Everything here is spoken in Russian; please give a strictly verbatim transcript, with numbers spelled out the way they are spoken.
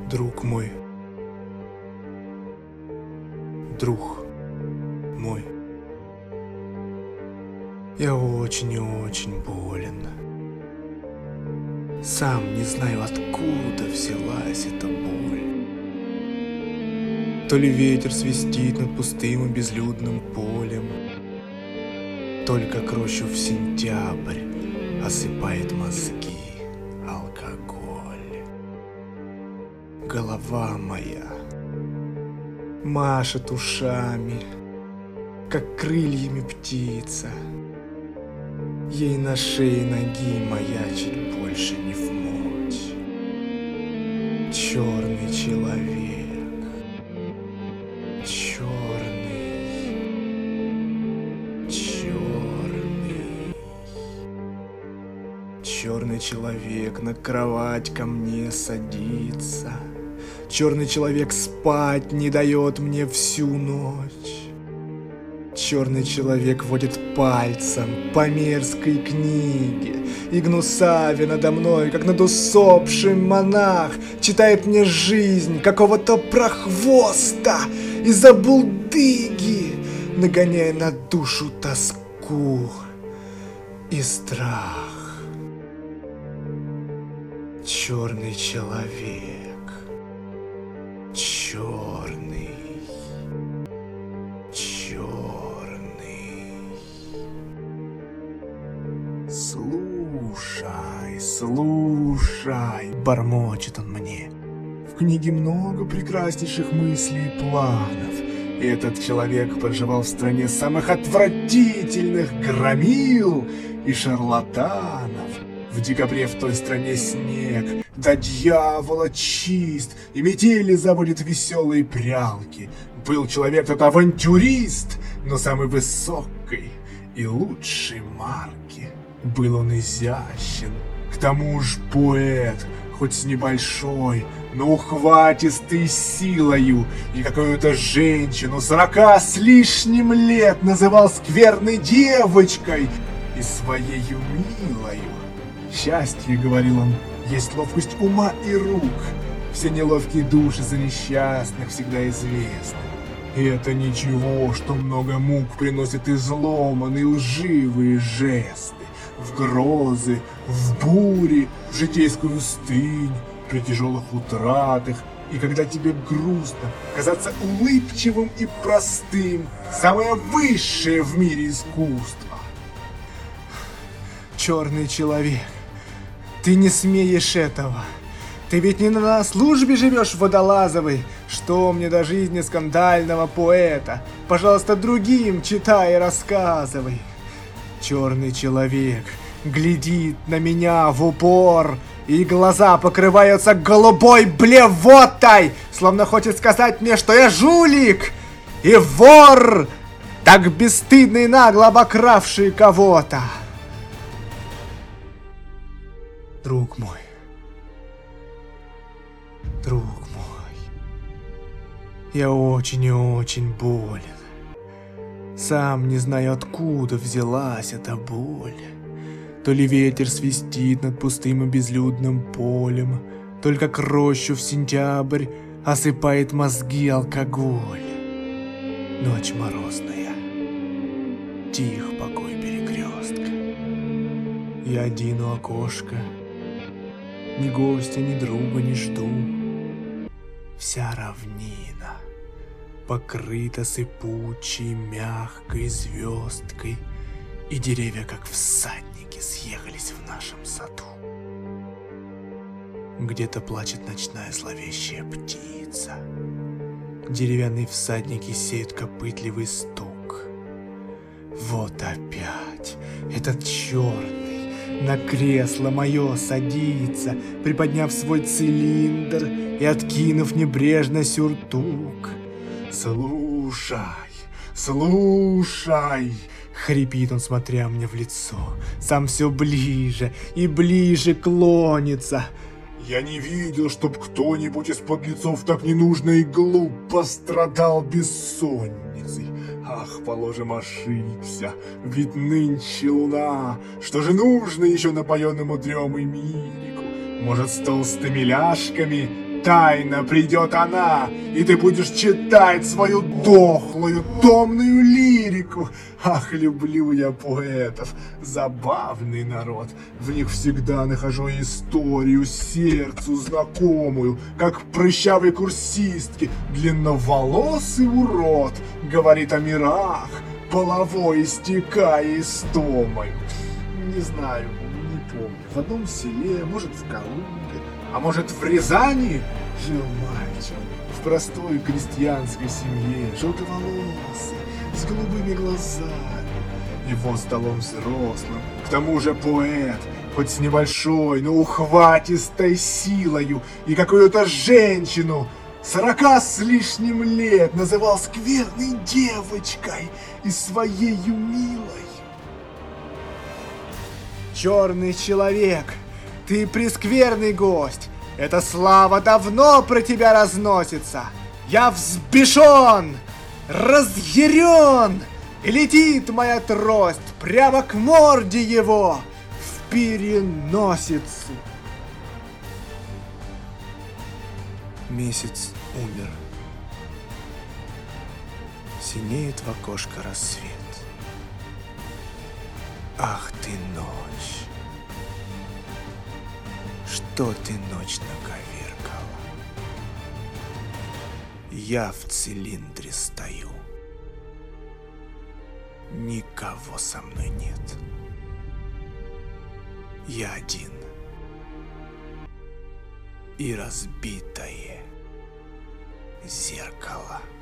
Друг мой, друг мой, я очень и очень болен. Сам не знаю, откуда взялась эта боль. То ли ветер свистит над пустым и безлюдным полем, только к рощу в сентябрь осыпает мозги алкоголь. Голова моя машет ушами, как крыльями птица. Ей на шее ноги маячить больше не вмочь. Черный человек, черный, черный, черный человек на кровать ко мне садится. Черный человек спать не дает мне всю ночь. Черный человек водит пальцем по мерзкой книге, и гнусавя надо мной, как над усопшим монах, читает мне жизнь какого-то прохвоста из-за булдыги, нагоняя на душу тоску и страх. Черный человек, черный. Слушай, слушай, бормочет он мне. В книге много прекраснейших мыслей и планов. Этот человек проживал в стране самых отвратительных громил и шарлатанов. В декабре в той стране снег, до дьявола чист, и метели заводит веселые прялки. Был человек тот авантюрист, но самый высокий и лучшей марки. Был он изящен, к тому ж поэт, хоть с небольшой, но ухватистой силою, и какую-то женщину сорока с лишним лет называл скверной девочкой и своею милою. Счастье, говорил он, есть ловкость ума и рук, все неловкие души за несчастных всегда известны. И это ничего, что много мук приносит изломанные лживые жесты. В грозы, в бури, в житейскую стынь, при тяжелых утратах, и когда тебе грустно, казаться улыбчивым и простым, самое высшее в мире искусство. Черный человек, ты не смеешь этого. Ты ведь не на службе живешь водолазовой. Что мне до жизни скандального поэта? Пожалуйста, другим читай и рассказывай. Черный человек глядит на меня в упор, и глаза покрываются голубой блевотой, словно хочет сказать мне, что я жулик и вор, так бесстыдно и нагло обокравший кого-то. Друг мой, друг мой, я очень и очень болен. Сам не знаю, откуда взялась эта боль. То ли ветер свистит над пустым и безлюдным полем, только к рощу в сентябрь осыпает мозги алкоголь. Ночь морозная, тих покой перекрестка. Я один у окошка, ни гостя, ни друга не жду. Вся равнина покрыта сыпучей, мягкой звездкой, и деревья, как всадники, съехались в нашем саду. Где-то плачет ночная зловещая птица. Деревянные всадники сеют копытливый стук. Вот опять этот черный на кресло мое садится, приподняв свой цилиндр и откинув небрежно сюртук. «Слушай, слушай!» — хрипит он, смотря мне в лицо. Сам все ближе и ближе клонится. «Я не видел, чтоб кто-нибудь из подлецов так ненужно и глупо страдал бессонницей. Ах, положим, ошибся, ведь нынче луна. Что же нужно еще напоенному дремой мирику? Может, с толстыми ляжками Тайно придет она, и ты будешь читать свою дохлую, томную лирику. Ах, люблю я поэтов, забавный народ. В них всегда нахожу историю сердцу знакомую, как прыщавой курсистки, длинноволосый урод говорит о мирах, половой истекая истомою. Не знаю, не помню, в одном селе, может в Калуге, а может в Рязани жил мальчик в простой крестьянской семье, желтоволосый, с голубыми глазами. Его столом взрослым, к тому же поэт, хоть с небольшой, но ухватистой силою, и какую-то женщину сорока с лишним лет называл скверной девочкой и своею милой. Черный человек, ты прескверный гость, эта слава давно про тебя разносится. Я взбешен, разъярен, и летит моя трость прямо к морде его в переносицу. Месяц умер. Синеет в окошко рассвет. Ах ты, ночь! Что ты, ночь, наковеркала? Я в цилиндре стою. Никого со мной нет. Я один. И разбитое зеркало.